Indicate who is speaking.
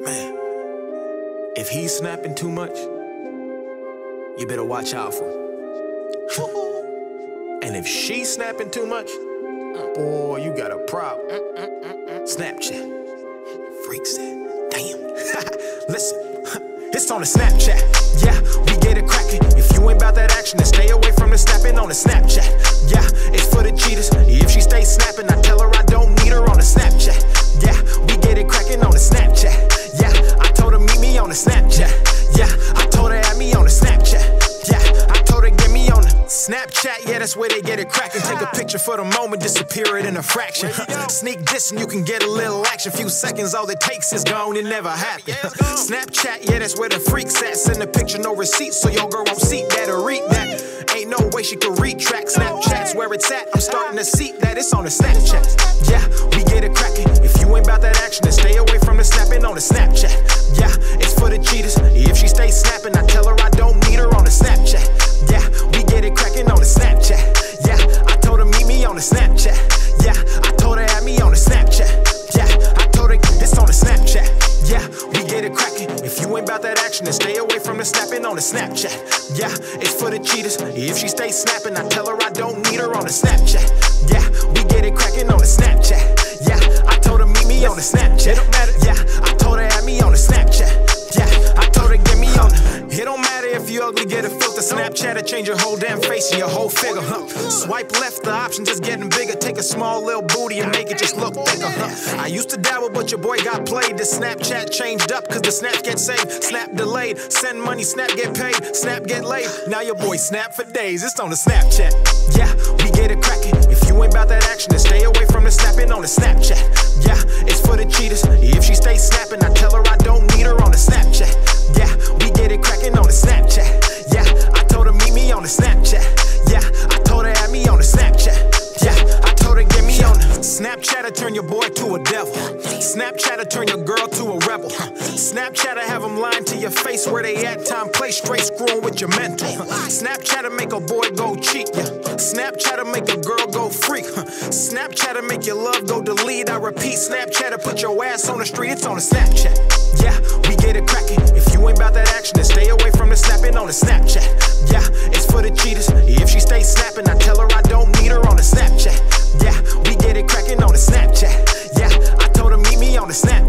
Speaker 1: Man, if he's snapping too much, you better watch out for him. And if she's snapping too much, boy, you got a problem. Snapchat. Freaks that. Damn. Listen, it's on the Snapchat. Yeah, we get it cracking. If you ain't about that action, then stay away from the snapping on the Snapchat. Yeah, it's for the cheaters. If she stays snapping, I tell her I don't need her on the Snapchat. Yeah, we get it cracking on the Snapchat. Yeah, I told her meet me on the Snapchat. Yeah, I told her add me on the Snapchat. Yeah, I told her get me on the Snapchat. Yeah, that's where they get it cracking. Take a picture for the moment, disappear it in a fraction. Sneak this and you can get a little action. Few seconds, all it takes is gone, it never happened. Snapchat, yeah, that's where the freaks at. Send a picture, no receipt, so your girl won't see that or read that. Ain't no way she could retract. Snapchat's where it's at. I'm starting to see that it's on the Snapchat. Yeah, we get it cracking. If you ain't about that action, then stay away from the snapping on the Snapchat. Yeah, it's for the cheaters. If she stays snapping, I tell her I don't need her on the Snapchat. Yeah, we get it cracking on the Snapchat. Yeah, I told her meet me on the Snapchat. Yeah, I told her add me on the Snapchat. Yeah, I told her it's on the Snapchat. Yeah, we get it cracking. If you ain't about that action, then stay away from the snapping on the Snapchat. Yeah, it's for the cheaters. If she stays snapping, I tell her I don't need her on the Snapchat. Yeah, we get it cracking on the Snapchat. Yeah, I told her meet me on the Snapchat. It don't matter. Yeah, I told her add me on the Snapchat. Yeah, I told her get me on the. It don't matter if you ugly, get a filter. Snapchat to change your whole damn face and your whole figure. Swipe left, the option just getting bigger. Take a small little booty and make it just look bigger. I used to dabble, but your boy got played. The Snapchat changed up, cause the snaps get saved. Snap delayed, send money, snap get paid. Snap get laid, now your boy snap for days. It's on the Snapchat. Yeah, we get it cracking. If you ain't about that action, then stay away from the snapping on the Snapchat. Yeah, it's for the cheaters. If she stays snapping, I tell her I don't need her on the Snapchat. Yeah, we get it cracking on the Snapchat. Yeah, I told her meet me on the Snapchat. Yeah, I told her add me on the Snapchat. Yeah, I told her get me on the Snapchat to turn your boy to a devil. Snapchat to turn your girl to a rebel. Snapchat to have them lying to your face where they at. Time, place, straight screwing with your mental. Snapchat to make a boy go cheat. Yeah. Snapchat to make a girl go freak. Snapchat to make your love go delete. I repeat, Snapchat to put your ass on the street. It's on the Snapchat. Yeah, we get it cracking. If you ain't about that action, then stay away from the snapping on the Snapchat. Yeah, it's for the cheaters. If she stays snapping, I tell her I don't need her on the Snapchat. Yeah, we get it cracking on the Snapchat. Yeah, I told her meet me on the Snapchat.